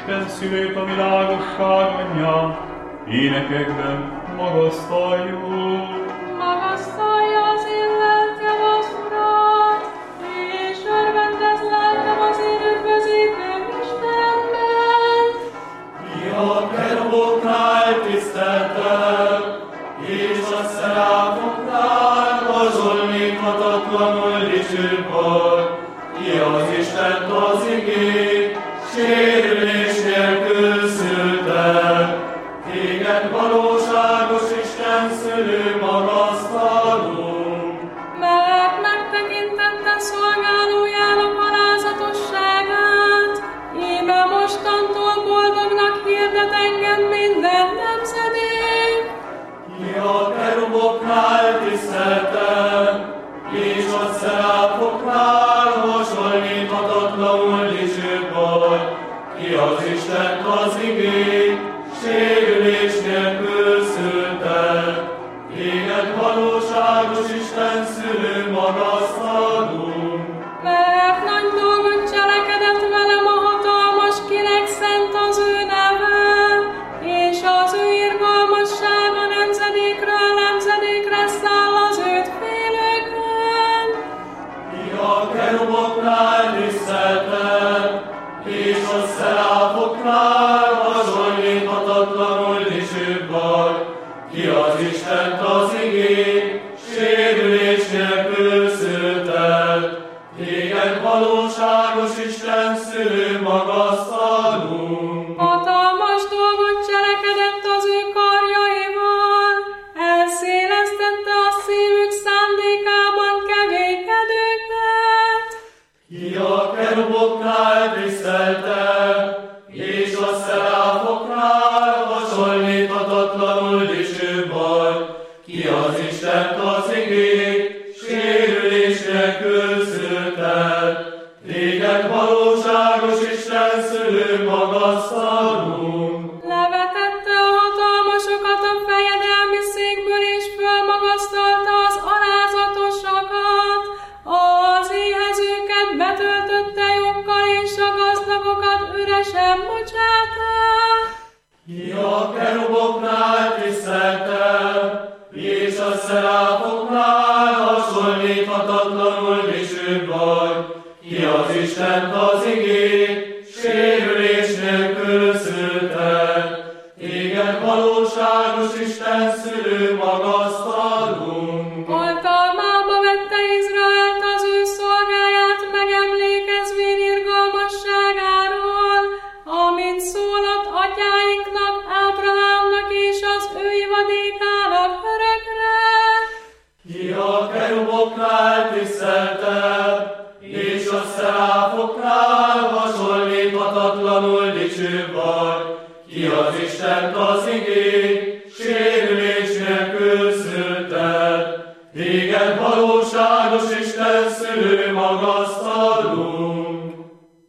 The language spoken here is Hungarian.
Isten szülőt, a világosság anyja, énekekben magasztaljuk. Magasztalja az én lelkem az Urat, és örvendez lelkem az én üdvözítő Istenben. Mi a keruboknál tiszteltelek, és a szeráfoknál hasonlíthatatlanul dicsőbb vagy. Ki az Istent az igét, sérülés nélkül szültek. Téged valóságos Isten szülő magasztalunk. Mert megtekintette szolgálójának alázatosságát, íme mostantól boldognak hirdet engem minden nemzedék. Ki a keruboknál tiszteltek, és a szeráfoknál hasonlíthatatlanul dicsőbb vagy. Ki az Istent az igét, sérülés nélkül szültek. Téged valóságos Isten szülő magasztalunk. Mert nagy dolgot cselekedett velem a hatalmas, kinek szent az ő neve, és az ő irgalmassága nemzedékről nemzedékre száll az őt félőkön. Ki a keruboknál tiszteltek, és a szeráfoknál hasonlíthatatlanul dicsőbb vagy. Ki az Istent az igét, sérülés nélkül szültek. Téged valóságos Isten szülő magasztalunk. Hatalmas dolgot cselekedett az ő karjaival, elszélesztette a szívük szándékában keménykedőket. Ki a keruboknál tiszteltek, és a szeráfoknál hasonlíthatatlanul dicsőbb vagy. Ki az Istent az igét, sérülés nélkül szültek. Téged valóságos Isten szülő magasztalunk. Levetette a hatalmasokat a fejedelmi székből, és fölmagasztalta az alázatosakat. Az éhezőket betöltötte joggal, és a gazdagokat üresen bocsátta. Ki a keruboknál tiszteltek, és a szeráfoknál hasonlíthatatlanul dicsőbb vagy. Ki az Istent az igét, sérülés nélkül szültek. Téged valóságos Isten szülő magasztalunk. Oltalmába vette Izraelt az ő szolgáját, megemlékezvén irgalmasságáról, amit szólott atyáinknak, Ábrahámnak és az ő ivadékának örökre. Ki a keruboknál tiszteltek, és a szeráfoknál hasonlíthatatlanul dicsőbb vagy. Ki az Istent az igét, sérülés nélkül szültek. Téged valóság